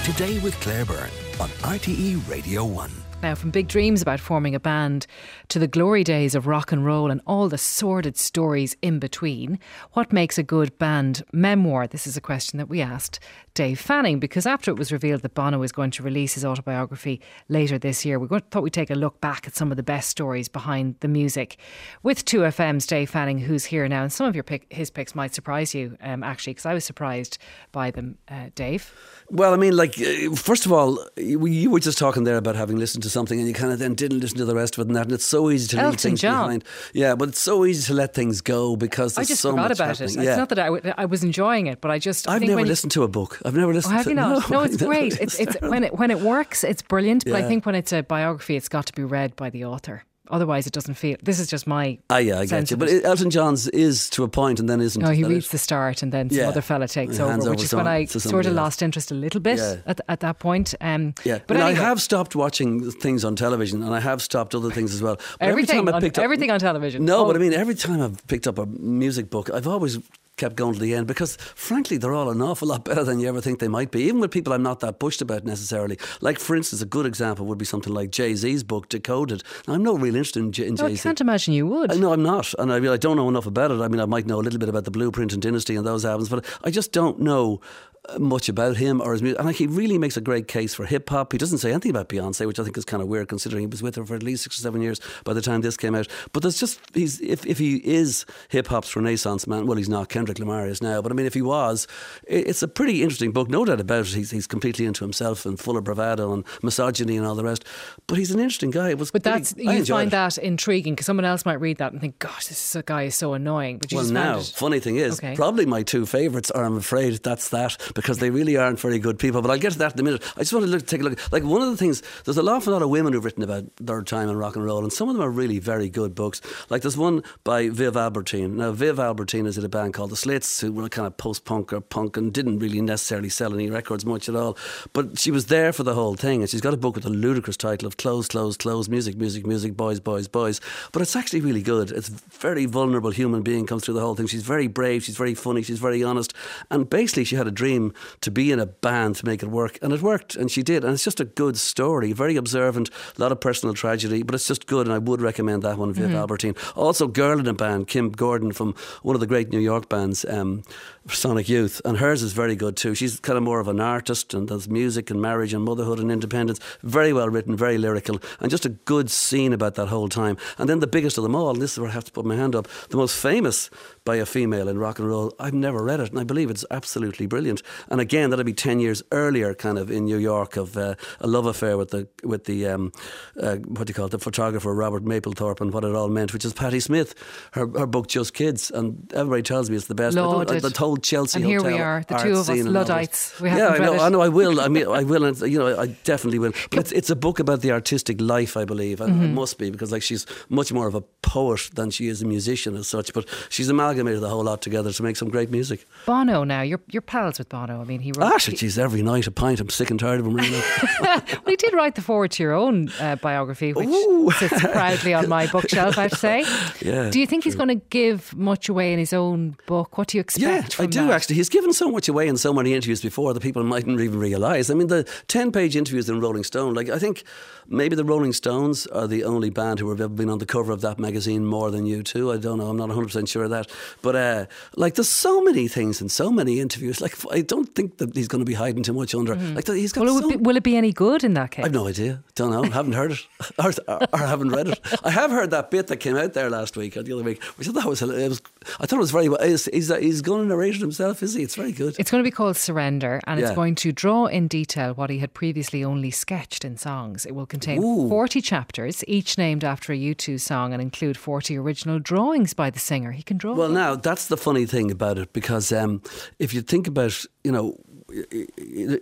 Today with Claire Byrne on RTE Radio 1. Now, from big dreams about forming a band to the glory days of rock and roll and all the sordid stories in between, what makes a good band memoir? This is a question that we asked Dave Fanning, because after it was revealed that Bono is going to release his autobiography later this year, we thought we'd take a look back at some of the best stories behind the music. With 2FM's Dave Fanning, who's here now, and some of his picks might surprise you, actually, because I was surprised by them, Dave. Well, I mean, first of all, you were just talking there about having listened to something and you kind of then didn't listen to the rest of it and that, and it's so easy to leave things behind. Yeah, but it's so easy to let things go because there's so much happening. I just forgot about it. It's not that I was enjoying it, but I've never listened to a book. I've never listened to it. Have you not? No, it's great. It's when it works, it's brilliant, but I think when it's a biography, it's got to be read by the author. Otherwise it doesn't feel... This is just my I get you. But Elton John's is to a point and then isn't. No, he reads the start and then some other fella takes over, which is when I sort of lost interest a little bit at that point. But anyway. I have stopped watching things on television and I have stopped other things as well. But everything on television? No, but I mean, every time I've picked up a music book, I've always kept going to the end because frankly they're all an awful lot better than you ever think they might be, even with people I'm not that pushed about necessarily. Like for instance, a good example would be something like Jay-Z's book Decoded. Now, I'm not really interested in Jay-Z. I can't imagine you would. No, I'm not, and I don't know enough about it. I mean, I might know a little bit about the Blueprint and Dynasty and those albums, but I just don't know much about him or his music. And he really makes a great case for hip hop. He doesn't say anything about Beyonce, which I think is kind of weird considering he was with her for at least 6 or 7 years by the time this came out. But there's just, if he is hip hop's renaissance man, well, he's not. Kendrick Lamar is now, but I mean, if he was, it's a pretty interesting book, no doubt about it. He's completely into himself and full of bravado and misogyny and all the rest, but he's an interesting guy. You find that intriguing because someone else might read that and think, gosh, this guy is so annoying. But funny thing is, probably my two favourites are, I'm afraid, that's that, because they really aren't very good people. But I'll get to that in a minute. I just want to take a look. Like, one of the things, there's an awful lot of women who've written about their time in rock and roll, and some of them are really very good books. Like there's one by Viv Albertine. Now, Viv Albertine is in a band called The Slits, who were kind of post-punk or punk and didn't really necessarily sell any records much at all. But she was there for the whole thing, and she's got a book with a ludicrous title of Close, Close, Close, Music, Music, Music, Boys, Boys, Boys. But it's actually really good. It's a very vulnerable human being comes through the whole thing. She's very brave, she's very funny, she's very honest. And basically she had a dream to be in a band to make it work, and it worked, and she did, and it's just a good story, very observant, a lot of personal tragedy, but it's just good, and I would recommend that one, Viv Albertine. Also, girl in a band, Kim Gordon from one of the great New York bands, Sonic Youth, and hers is very good too. She's kind of more of an artist and does music and marriage and motherhood and independence. Very well written, very lyrical, and just a good scene about that whole time. And then the biggest of them all, and this is where I have to put my hand up, the most famous by a female in rock and roll. I've never read it, and I believe it's absolutely brilliant. And again, that'd be 10 years earlier, kind of in New York, of a love affair with the what do you call it, the photographer Robert Mapplethorpe, and what it all meant, which is Patti Smith. Her book Just Kids, and everybody tells me it's the best. Lauded. The whole Chelsea and here hotel, we are, the two of us Luddites. We haven't read it. I know. I will. I mean, I will. And, I definitely will. But it's a book about the artistic life, I believe, and it must be, because like she's much more of a poet than she is a musician as such. But she's amalgamated the whole lot together to make some great music. Bono, now you're pals with Bono. I mean, he wrote. Geez, every night a pint. I'm sick and tired of him. Really. Well, he did write the foreword to your own biography, which sits proudly on my bookshelf, I have to say. Yeah. Do you think he's going to give much away in his own book? What do you expect from I do, actually. He's given so much away in so many interviews before that people mightn't even realise. I mean, the 10-page interviews in Rolling Stone, like, I think maybe the Rolling Stones are the only band who have ever been on the cover of that magazine more than U2. I don't know. I'm not 100% sure of that. But, like, there's so many things and so many interviews. Like, I don't think that he's going to be hiding too much under. Like, he's got will it be any good in that case? I've no idea. Don't know. Haven't heard it. or haven't read it. I have heard that bit that came out there last week or the other week, which I thought I thought it was very well. He's going to narrate it himself, is he? It's very good. It's going to be called Surrender, and it's going to draw in detail what he had previously only sketched in songs. It will contain 40 chapters, each named after a U2 song, and include 40 original drawings by the singer. He can draw. Well, now, that's the funny thing about it, because if you think about, I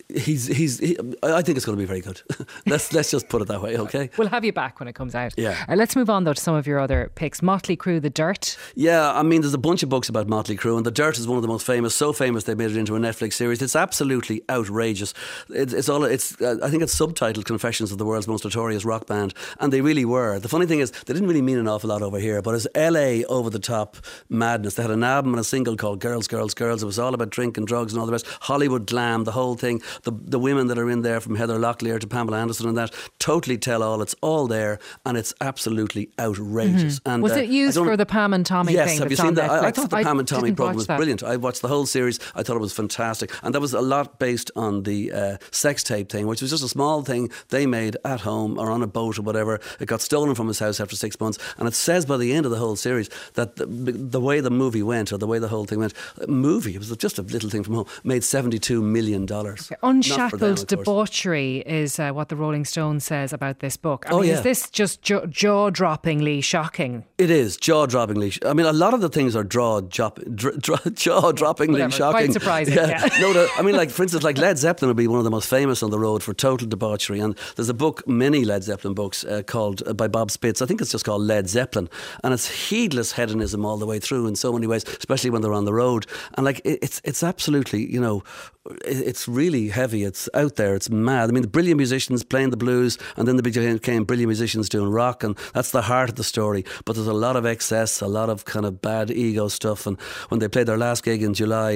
think it's going to be very good. Let's just put it that way, okay? We'll have you back when it comes out. Yeah. Let's move on though to some of your other picks. Motley Crue, The Dirt. Yeah, I mean, there's a bunch of books about Motley Crue, and The Dirt is one of the most famous. So famous they made it into a Netflix series. It's absolutely outrageous. I think it's subtitled Confessions of the World's Most Notorious Rock Band, and they really were. The funny thing is, they didn't really mean an awful lot over here, but it's LA over the top madness. They had an album and a single called Girls, Girls, Girls. It was all about drink and drugs and all the rest. Hollywood glam, the whole thing. The women that are in there, from Heather Locklear to Pamela Anderson and that, totally tell all. It's all there, and it's absolutely outrageous. And was it used for the Pam and Tommy yes, thing? Yes, have you seen that? I thought the Pam and Tommy program was brilliant. I watched the whole series. I thought it was fantastic, and that was a lot based on the sex tape thing, which was just a small thing they made at home or on a boat or whatever. It got stolen from his house after 6 months, and it says by the end of the whole series that the way the movie went, or the way the whole thing went, it was just a little thing from home, made $72 million. Okay. Unshackled debauchery is what the Rolling Stone says about this book. I mean, is this just jaw-droppingly shocking? It is jaw-droppingly. I mean, a lot of the things are jaw-droppingly shocking. Quite surprising. Yeah. No, I mean, like, for instance, like Led Zeppelin would be one of the most famous on the road for total debauchery. And there's a book, many Led Zeppelin books, called by Bob Spitz. I think it's just called Led Zeppelin, and it's heedless hedonism all the way through in so many ways, especially when they're on the road. And like, it's absolutely, it's really heavy. It's out there. It's mad. I mean, the brilliant musicians playing the blues, and then became brilliant musicians doing rock, and that's the heart of the story. But there's a lot of excess, a lot of kind of bad ego stuff. And when they played their last gig in July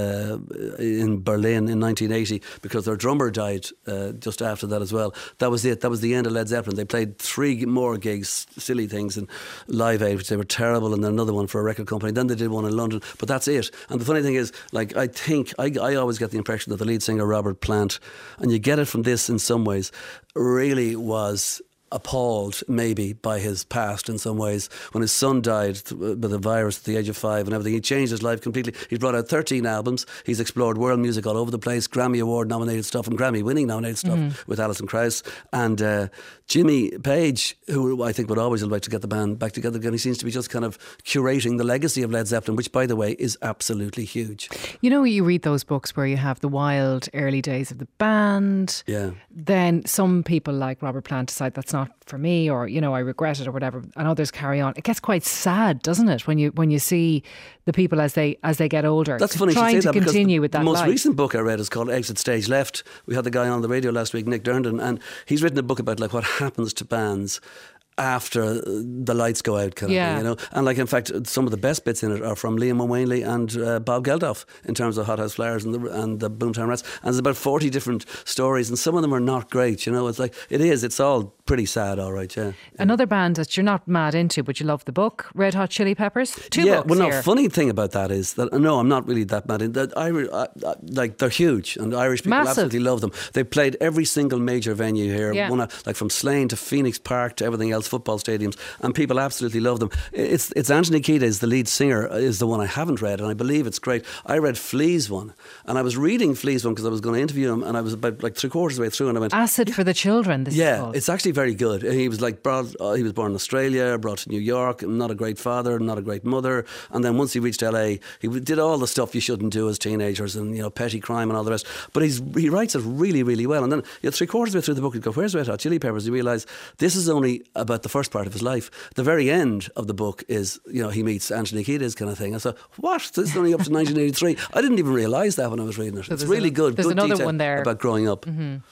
in Berlin in 1980, because their drummer died just after that as well, that was it. That was the end of Led Zeppelin. They played 3 more gigs, silly things, in Live Aid, which they were terrible, and then another one for a record company. Then they did one in London, but that's it. And the funny thing is, like, I think I always get the impression that the lead singer, Robert Plant, and you get it from this in some ways, really was appalled maybe by his past in some ways. When his son died with a virus at the age of 5 and everything, he changed his life completely. He's brought out 13 albums. He's explored world music all over the place, Grammy Award nominated stuff and Grammy winning nominated stuff with Alison Krauss. And Jimmy Page, who I think would always like to get the band back together again, he seems to be just kind of curating the legacy of Led Zeppelin, which, by the way, is absolutely huge. You read those books where you have the wild early days of the band. Yeah. Then some people like Robert Plant decide that's not for me, or I regret it or whatever, and others carry on. It gets quite sad, doesn't it, when you see the people as they get older. That's funny trying to say to that, continue with that. The most life. recent book I read is called Exit Stage Left. We had the guy on the radio last week, Nick Durndon, and he's written a book about like what happens to bands after the lights go out, kind of thing, And like, in fact, some of the best bits in it are from Liam O'Wanley and Bob Geldof in terms of Hot House Flowers and the Boomtown Rats. And there's about 40 different stories, and some of them are not great. It's like, it's all pretty sad, all right, yeah. Another band that you're not mad into, but you love the book, Red Hot Chili Peppers. 2 books well, no, here. Funny thing about that is that, no, I'm not really that mad in that. Like, they're huge, and Irish people absolutely love them. They played every single major venue here, like from Slane to Phoenix Park to everything else, football stadiums, and people absolutely love them. It's Anthony Kiedis, the lead singer, is the one I haven't read, and I believe it's great. I read Flea's one, and I was reading Flea's one because I was going to interview him, and I was about like 3/4 way through, and I went, Acid for the Children, this is called. It's actually very good. He was like he was born in Australia, brought to New York, not a great father, not a great mother, and then once he reached LA, he did all the stuff you shouldn't do as teenagers, and petty crime and all the rest. But he writes it really, really well. And then 3/4 way through the book, you go, where's Red Hot Chili Peppers? You realise this is only about the first part of his life. The very end of the book is, he meets Anthony Kiedis, kind of thing. I thought, what? This is only up to 1983. I didn't even realise that when I was reading it. So it's really good. There's good another detail one there about growing up.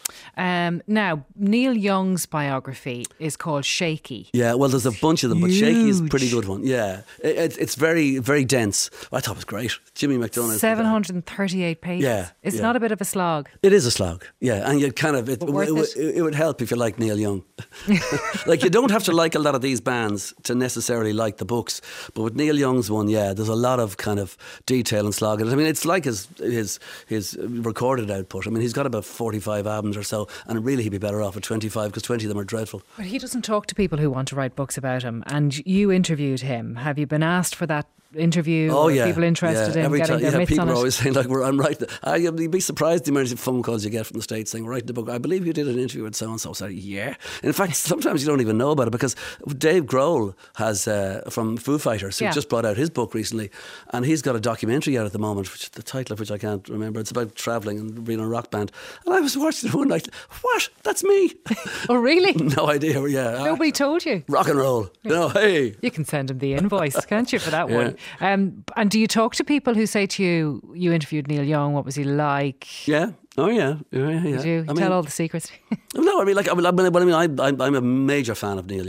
Now, Neil Young's biography is called Shaky. Yeah, well, there's a bunch of them, but Shaky is a pretty good one. Yeah, it's very, very dense. I thought it was great. Jimmy McDonough. 738 pages. Yeah, it's not a bit of a slog. It is a slog. Yeah, and you kind of it would help if you like Neil Young. Like, you don't have to like a lot of these bands to necessarily like the books, but with Neil Young's one, there's a lot of kind of detail and slog in it. I mean, it's like his recorded output. I mean, he's got about 45 albums or so, and really he'd be better off at 25 because 20 of them are dreadful. But he doesn't talk to people who want to write books about him, and you interviewed him. Have you been asked for that interview? Oh, yeah. People interested in every getting time, their mitts people on are it? always saying, like, I'm writing. You'd be surprised the amount of phone calls you get from the States saying, write the book. I believe you did an interview with so-and-so. So, yeah. In fact, sometimes you don't even know about it, because Dave Grohl has, from Foo Fighters, who just brought out his book recently, and he's got a documentary out at the moment, the title of which I can't remember. It's about travelling and being in a rock band. And I was watching it one night. What? That's me. Oh, really? No idea. Yeah. Nobody told you. Rock and roll. Hey. You can send him the invoice, can't you, for that one? And do you talk to people who say to you, you interviewed Neil Young, what was he like? Yeah. Oh, yeah. Did you tell all the secrets? No, I mean, I'm a major fan of Neil Young.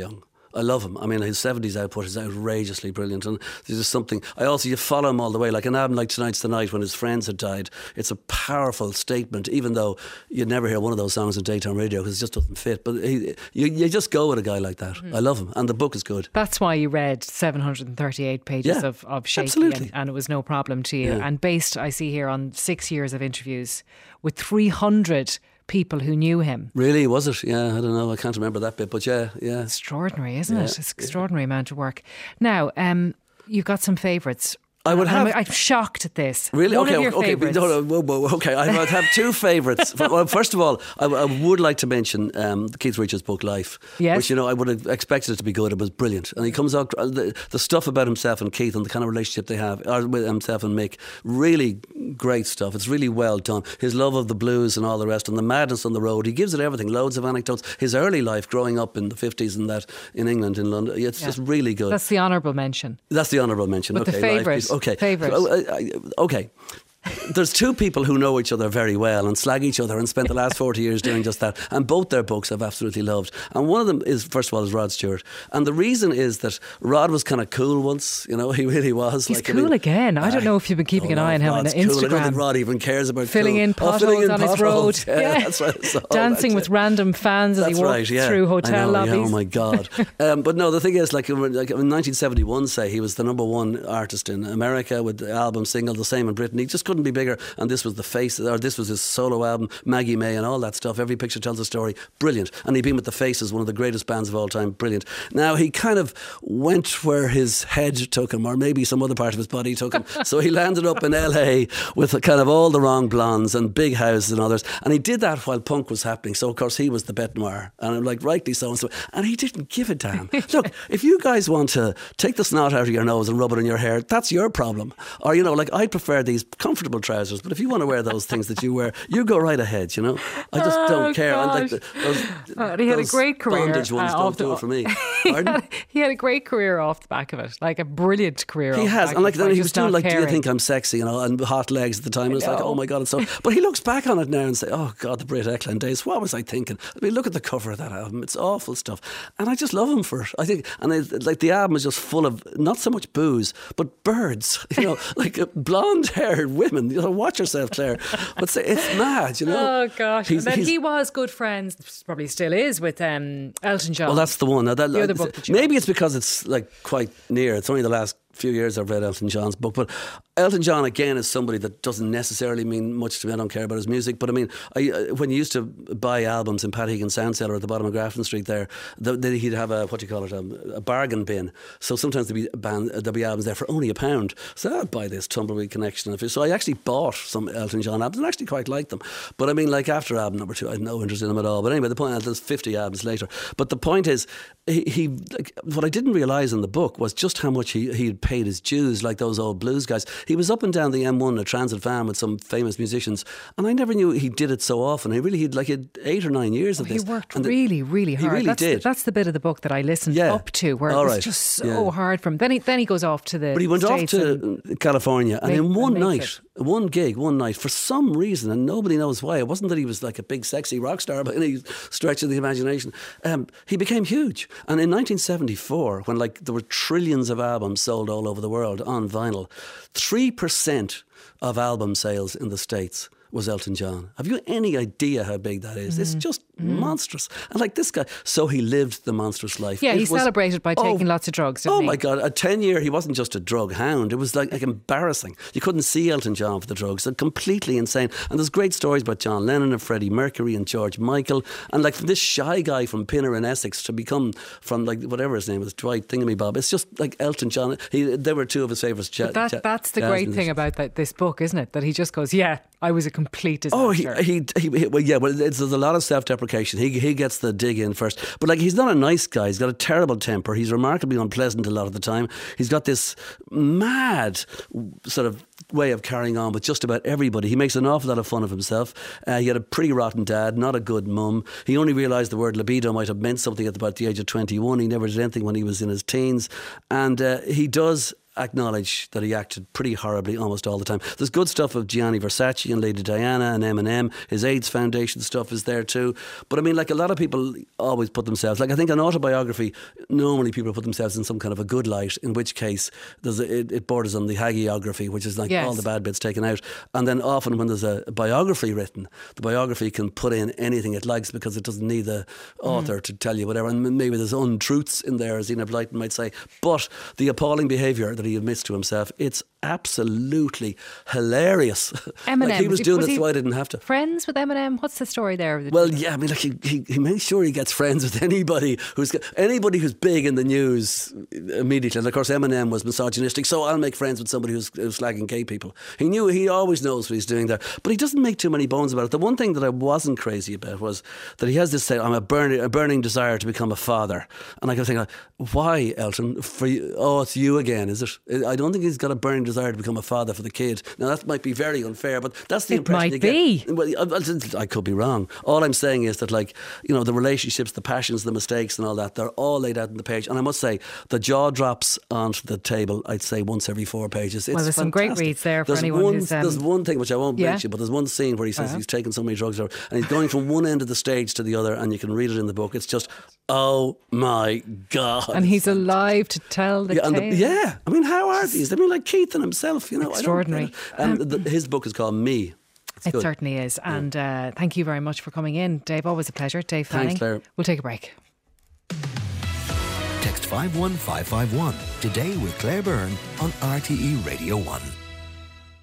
I love him. I mean, his 70s output is outrageously brilliant, and there's just something. You follow him all the way. Like an album like Tonight's the Night, when his friends had died, it's a powerful statement, even though you'd never hear one of those songs on daytime radio because it just doesn't fit. But you just go with a guy like that. I love him, and the book is good. That's why you read 738 pages of Shaky, and it was no problem to you. And based, I see here, on 6 years of interviews with 300 people who knew him. Really, was it? Yeah, I don't know. I can't remember that bit, but yeah. Extraordinary, isn't it? It's an extraordinary amount of work. Now, you've got some favourites. I'm shocked at this. Really? One of your favourites. Okay, I would have two favourites. Well, first of all, I would like to mention Keith Richards' book Life, which I would have expected it to be good. It was brilliant, and he comes out the stuff about himself and Keith and the kind of relationship they have with himself and Mick. Really great stuff. It's really well done. His love of the blues and all the rest, and the madness on the road. He gives it everything. Loads of anecdotes. His early life, growing up in the 50s and that in England, in London. It's just really good. That's the honourable mention. But the favourite. Okay. There's two people who know each other very well and slag each other and spent the last 40 years doing just that, and both their books I've absolutely loved. And one of them is, first of all, is Rod Stewart, and the reason is that Rod was kind of cool once. He really was. He's cool again. I don't know if you've been keeping an eye on him on Instagram. Cool. I don't think Rod even cares about filling in potholes on his road. Yeah, that's right. Dancing with random fans as he walks through hotel lobbies. Oh my God. But no, the thing is, like in 1971, say, he was the number one artist in America with the album, single, the same in Britain. He just couldn't be bigger. And this was this was his solo album, Maggie May and all that stuff. Every picture tells a story. Brilliant. And he'd been with the Faces, one of the greatest bands of all time. Brilliant. Now, he kind of went where his head took him, or maybe some other part of his body took him. So he landed up in LA with kind of all the wrong blondes and big houses and others. And he did that while punk was happening. So, of course, he was the bête noire. And I'm like, rightly so. And he didn't give a damn. Look, if you guys want to take the snot out of your nose and rub it in your hair, that's your problem. Or, I prefer these comfortable trousers. But if you want to wear those things that you wear, you go right ahead. I just don't care. He had a great career. Bondage ones don't do it for me. Pardon? He had a great career off the back of it, like a brilliant career. He has, and then he was doing do you think I'm sexy? And hot legs at the time. And it's like, oh my God, it's so. But he looks back on it now and say, oh God, the Brit Eklund days. What was I thinking? I mean, look at the cover of that album. It's awful stuff, and I just love him for it. I think, and the album is just full of not so much booze, but birds. Like blonde-haired women. Watch yourself, Claire. But it's mad, Oh gosh. And then he was good friends, probably still is, with Elton John. Well, that's the one. Now, the other book that you maybe it's because it's like quite near. It's only the last few years I've read Elton John's book, but Elton John again is somebody that doesn't necessarily mean much to me. I don't care about his music, but I mean, when you used to buy albums in Pat Egan's Sound Cellar at the bottom of Grafton Street there, he'd have a bargain bin. So sometimes there'd be albums there for only £1. So I'd buy this Tumbleweed Connection. So I actually bought some Elton John albums and actually quite liked them. But I mean, like after album number 2, I had no interest in them at all. But anyway, the point is there's 50 albums later. But the point is, what I didn't realise in the book was just how much he paid his dues, like those old blues guys. He was up and down the M1 in a transit van with some famous musicians, and I never knew he did it so often. He'd 8 or 9 years of this. He worked really, really hard. He really did. That's the bit of the book that I listened up to, where it was just so hard for him. Then he goes off to the. But he went off to California, and in one gig, for some reason, and nobody knows why. It wasn't that he was like a big sexy rock star by any stretch of the imagination. He became huge, and in 1974, when there were trillions of albums sold all over the world on vinyl, 3% of album sales in the States was Elton John. Have you any idea how big that is? It's just monstrous. And like this guy, so he lived the monstrous life. Yeah, he celebrated by taking lots of drugs, didn't he? Oh my God, at 10 year, he wasn't just a drug hound. It was like embarrassing. You couldn't see Elton John for the drugs. They're completely insane. And there's great stories about John Lennon and Freddie Mercury and George Michael. And from this shy guy from Pinner in Essex to become from whatever his name was, Dwight Thingamabob. It's just like Elton John. They were two of his favourites. That's the great thing about this book, isn't it? That he just goes, I was a complete disaster. Oh, there's a lot of self-deprecation. He gets the dig in first. But he's not a nice guy. He's got a terrible temper. He's remarkably unpleasant a lot of the time. He's got this mad sort of way of carrying on with just about everybody. He makes an awful lot of fun of himself. He had a pretty rotten dad, not a good mum. He only realised the word libido might have meant something at about the age of 21. He never did anything when he was in his teens. And he does acknowledge that he acted pretty horribly almost all the time. There's good stuff of Gianni Versace and Lady Diana and Eminem. His AIDS Foundation stuff is there too. But I mean, like, a lot of people always put themselves, like, I think an autobiography, normally people put themselves in some kind of a good light, in which case it borders on the hagiography, which is like all the bad bits taken out. And then often when there's a biography written, the biography can put in anything it likes because it doesn't need the author to tell you whatever. And maybe there's untruths in there, as Enid Blyton might say. But the appalling behaviour that he admits to himself, it's absolutely hilarious. Eminem, like, he was doing it so I didn't have to. Friends with Eminem? What's the story there? Well, yeah, I mean, like, he makes sure he gets friends with anybody who's big in the news immediately. And of course, Eminem was misogynistic, so I'll make friends with somebody who's slagging gay people. He always knows what he's doing there, but he doesn't make too many bones about it. The one thing that I wasn't crazy about was that he has this say, I'm a burning desire to become a father. And I kept thinking, why, Elton? It's you again, is it? I don't think he's got a burning desire to become a father for the kid. Now, that might be very unfair, but that's the impression you get. It might be. Well, I could be wrong. All I'm saying is that, like, you know, the relationships, the passions, the mistakes and all that, they're all laid out on the page. And I must say, the jaw drops onto the table, I'd say, once every 4 pages. It's there's fantastic. Some great reads there for anyone who's... There's one thing which I won't mention, but there's one scene where he says he's taken so many drugs, and he's going from one end of the stage to the other, and you can read it in the book. It's just, oh my God. And he's alive to tell the tale. I mean, how are these? I mean, like Keith and himself, you know. Extraordinary. And his book is called Me. It certainly is. And thank you very much for coming in, Dave. Always a pleasure. Dave Fanning. Thanks, Claire. We'll take a break. Text 51551 today with Claire Byrne on RTE Radio 1.